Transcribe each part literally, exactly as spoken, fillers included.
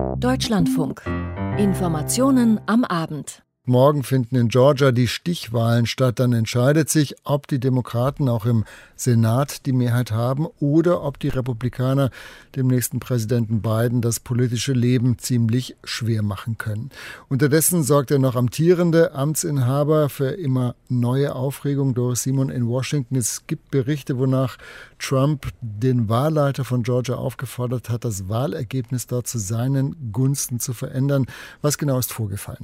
Deutschlandfunk. Informationen am Abend. Morgen finden in Georgia die Stichwahlen statt. Dann entscheidet sich, ob die Demokraten auch im Senat die Mehrheit haben oder ob die Republikaner dem nächsten Präsidenten Biden das politische Leben ziemlich schwer machen können. Unterdessen sorgt der noch amtierende Amtsinhaber für immer neue Aufregung. Doris Simon in Washington. Es gibt Berichte, wonach Trump den Wahlleiter von Georgia aufgefordert hat, das Wahlergebnis dort zu seinen Gunsten zu verändern. Was genau ist vorgefallen?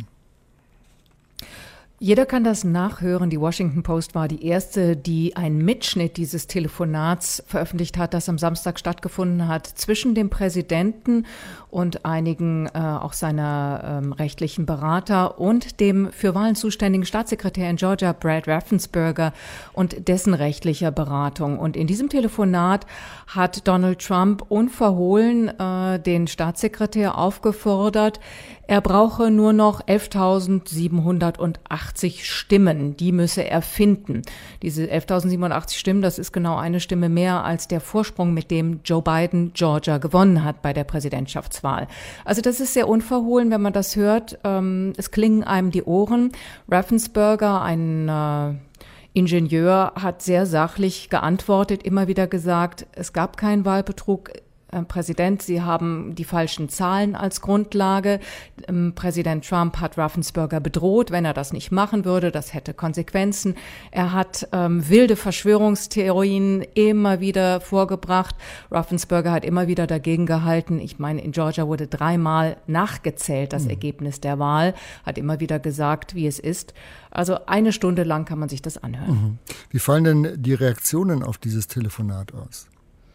Jeder kann das nachhören. Die Washington Post war die erste, die einen Mitschnitt dieses Telefonats veröffentlicht hat, das am Samstag stattgefunden hat zwischen dem Präsidenten und einigen äh, auch seiner ähm, rechtlichen Berater und dem für Wahlen zuständigen Staatssekretär in Georgia, Brad Raffensperger, und dessen rechtlicher Beratung. Und in diesem Telefonat hat Donald Trump unverhohlen äh, den Staatssekretär aufgefordert, er brauche nur noch elftausendsiebenhundertachtzig Stimmen, die müsse er finden. Diese elftausendsiebenhundertachtzig Stimmen, das ist genau eine Stimme mehr als der Vorsprung, mit dem Joe Biden Georgia gewonnen hat bei der Präsidentschaftswahl. Also das ist sehr unverhohlen, wenn man das hört. Ähm, es klingen einem die Ohren. Raffensperger, ein äh, Ingenieur, hat sehr sachlich geantwortet, immer wieder gesagt, es gab keinen Wahlbetrug. Herr Präsident, Sie haben die falschen Zahlen als Grundlage. Präsident Trump hat Raffensperger bedroht, wenn er das nicht machen würde. Das hätte Konsequenzen. Er hat ähm, wilde Verschwörungstheorien immer wieder vorgebracht. Raffensperger hat immer wieder dagegen gehalten. Ich meine, in Georgia wurde dreimal nachgezählt, das mhm. Ergebnis der Wahl. Hat immer wieder gesagt, wie es ist. Also eine Stunde lang kann man sich das anhören. Mhm. Wie fallen denn die Reaktionen auf dieses Telefonat aus?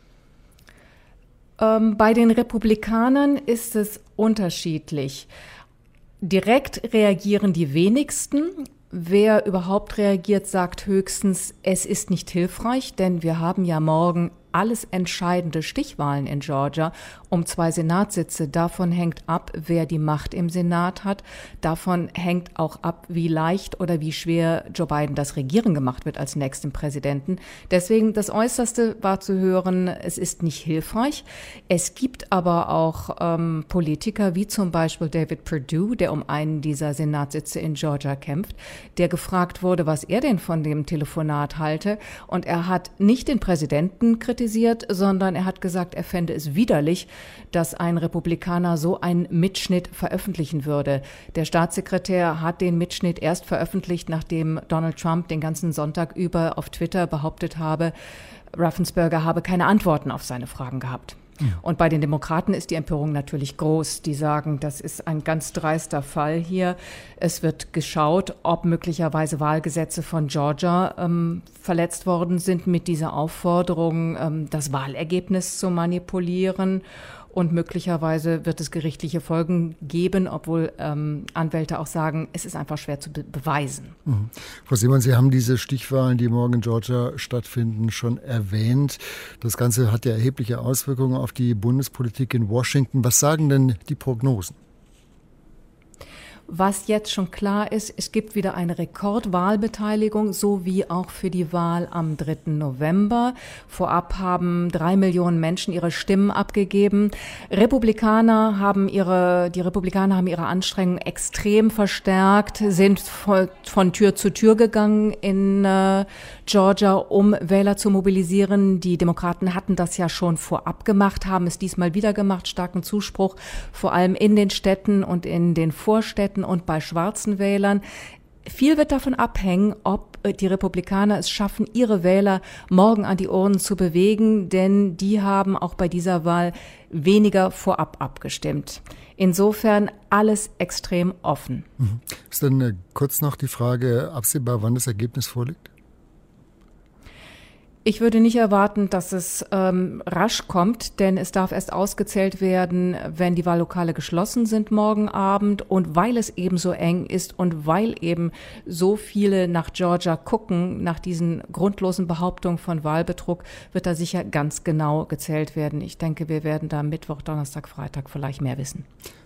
Bei den Republikanern ist es unterschiedlich. Direkt reagieren die wenigsten. Wer überhaupt reagiert, sagt höchstens, es ist nicht hilfreich, denn wir haben ja morgen alles entscheidende Stichwahlen in Georgia um zwei Senatssitze. Davon hängt ab, wer die Macht im Senat hat. Davon hängt auch ab, wie leicht oder wie schwer Joe Biden das Regieren gemacht wird als nächsten Präsidenten. Deswegen das Äußerste war zu hören, es ist nicht hilfreich. Es gibt aber auch ähm, Politiker wie zum Beispiel David Perdue, der um einen dieser Senatssitze in Georgia kämpft, der gefragt wurde, was er denn von dem Telefonat halte. Und er hat nicht den Präsidenten kritisiert, sondern er hat gesagt, er fände es widerlich, dass ein Republikaner so einen Mitschnitt veröffentlichen würde. Der Staatssekretär hat den Mitschnitt erst veröffentlicht, nachdem Donald Trump den ganzen Sonntag über auf Twitter behauptet habe, Raffensperger habe keine Antworten auf seine Fragen gehabt. Und bei den Demokraten ist die Empörung natürlich groß. Die sagen, das ist ein ganz dreister Fall hier. Es wird geschaut, ob möglicherweise Wahlgesetze von Georgia ähm, verletzt worden sind mit dieser Aufforderung, ähm, das Wahlergebnis zu manipulieren. Und möglicherweise wird es gerichtliche Folgen geben, obwohl ähm, Anwälte auch sagen, es ist einfach schwer zu be- beweisen. Mhm. Frau Simon, Sie haben diese Stichwahlen, die morgen in Georgia stattfinden, schon erwähnt. Das Ganze hat ja erhebliche Auswirkungen auf die Bundespolitik in Washington. Was sagen denn die Prognosen? Was jetzt schon klar ist, es gibt wieder eine Rekordwahlbeteiligung, so wie auch für die Wahl am dritten November. Vorab haben drei Millionen Menschen ihre Stimmen abgegeben. Republikaner haben ihre, die Republikaner haben ihre Anstrengungen extrem verstärkt, sind von, von Tür zu Tür gegangen in äh, Georgia, um Wähler zu mobilisieren. Die Demokraten hatten das ja schon vorab gemacht, haben es diesmal wieder gemacht, starken Zuspruch, vor allem in den Städten und in den Vorstädten und bei schwarzen Wählern. Viel wird davon abhängen, ob die Republikaner es schaffen, ihre Wähler morgen an die Urnen zu bewegen, denn die haben auch bei dieser Wahl weniger vorab abgestimmt. Insofern alles extrem offen. Mhm. Ist dann äh, kurz noch die Frage absehbar, wann das Ergebnis vorliegt? Ich würde nicht erwarten, dass es ähm, rasch kommt, denn es darf erst ausgezählt werden, wenn die Wahllokale geschlossen sind morgen Abend. Und weil es eben so eng ist und weil eben so viele nach Georgia gucken, nach diesen grundlosen Behauptungen von Wahlbetrug, wird da sicher ganz genau gezählt werden. Ich denke, wir werden da Mittwoch, Donnerstag, Freitag vielleicht mehr wissen.